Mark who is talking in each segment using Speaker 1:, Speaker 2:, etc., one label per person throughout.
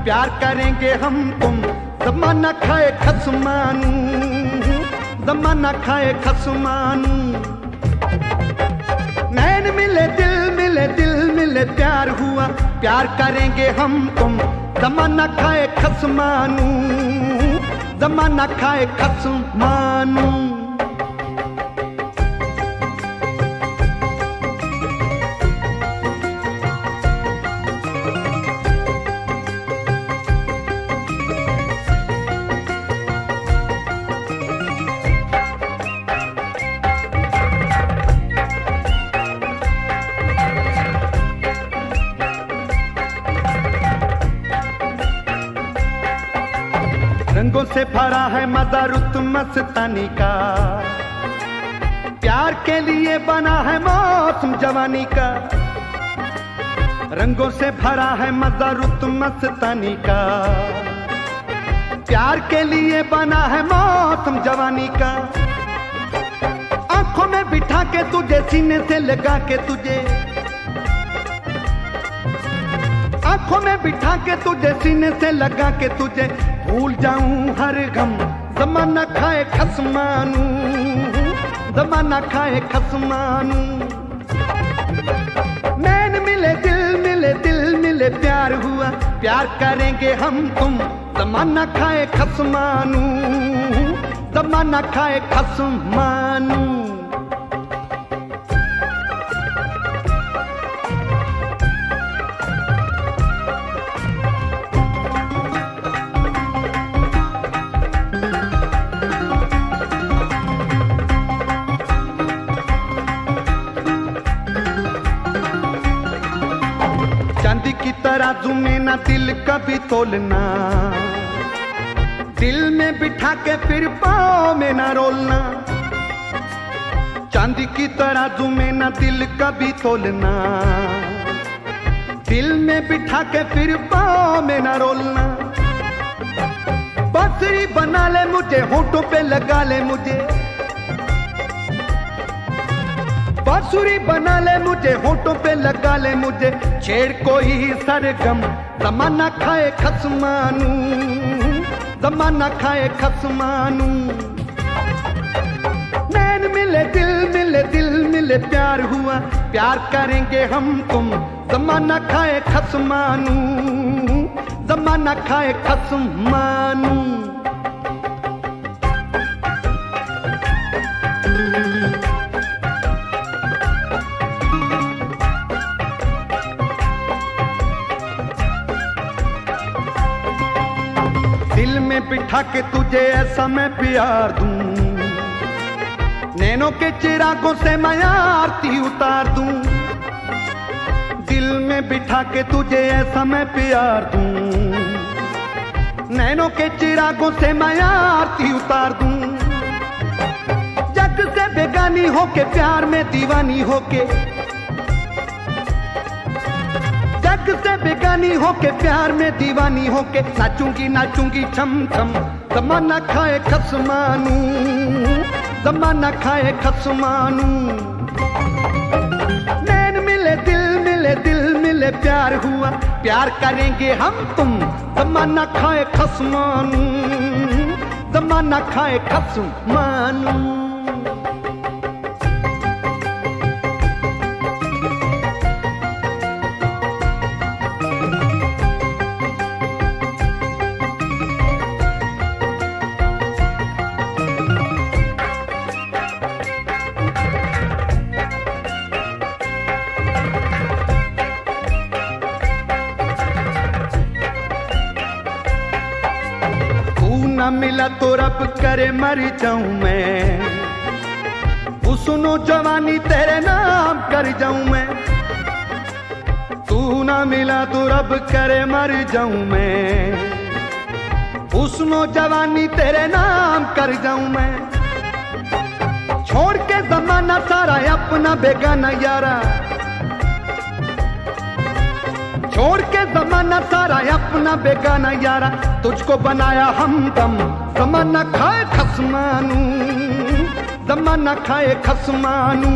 Speaker 1: प्यार करेंगे हम तुम। जमाना खाए खसमानू, जमाना खाए खसमानू। नैन मिले दिल मिले प्यार हुआ, प्यार करेंगे हम तुम। जमाना खाए खसमानू, जमाना खाए खसमानू। रंगों से भरा है मजा रुत मस्तानी का, प्यार के लिए बना है मौसम जवानी का। रंगों से भरा है मजा रुत मस्तानी का, प्यार के लिए बना है मौसम जवानी का। आंखों में बिठा के तुझे, सीने से लगा के तुझे, आंखों में बिठा के तुझे, सीने से लगा के तुझे, भूल जाऊं हर गम। जमाना खाए खसमानू, जमाना खाए खसमानू। नैन मिले दिल मिले प्यार हुआ, प्यार करेंगे हम तुम। जमाना खाए खसमानू, जमाना खाए खसमानू। चांदी की तराजू में ना दिल कभी तोलना, दिल में बिठा के फिर पाँव में ना रोलना। चांदी की तराजू में ना दिल कभी तोलना, दिल में बिठा के फिर पाँव में ना रोलना। बांसुरी बना ले मुझे, होठों पे लगा ले मुझे, बांसुरी बना ले मुझे, होठों पे लगा ले मुझे। छेड़ कोई सरगम, जमाना खाए खसमानू, जमाना खाए खसमानू। नैन मिले दिल मिले प्यार हुआ, प्यार करेंगे हम तुम। जमाना खाए खसमानू, जमाना खाए खसमानू। दिल में बिठा के तुझे ऐसा मैं प्यार दूं, नैनों के चिरागों से मैं आरती उतार दूं। दिल में बिठा के तुझे ऐसा मैं प्यार दूं, नैनों के चिरागों से मैं आरती उतार दूं। जग से बेगानी होके प्यार में दीवानी होके, जग से बेगानी होके प्यार में दीवानी होके, नाचूंगी नाचूंगी छम छम। जमाना खाए खसमानू, जमाना खाए खसमानू। नैन मिले दिल मिले प्यार हुआ, प्यार करेंगे हम तुम। जमाना खाए खसमानू, जमाना खाए खसमानू। ना मिला तो रब करे मर जाऊं मैं, सुनो जवानी तेरे नाम कर जाऊं मैं। तू ना मिला तो रब करे मर जाऊं मैं, सुनो जवानी तेरे नाम कर जाऊं मैं। छोड़ के जमाना सारा अपना बेगाना यारा, छोड़ के जमाना सारा अपना बेगाना यारा। तुझको बनाया हमदम, जमाना खाए खसमानू, जमाना खाए खसमानू।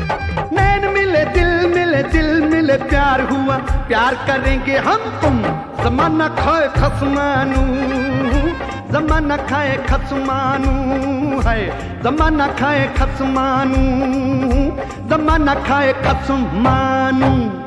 Speaker 1: नैन मिले दिल मिले प्यार हुआ, प्यार करेंगे हम तुम। ज़माना खाए खसमानू, ज़माना खाए खसमानू है, ज़माना खाए खसमानू, ज़माना खाए खसमानू।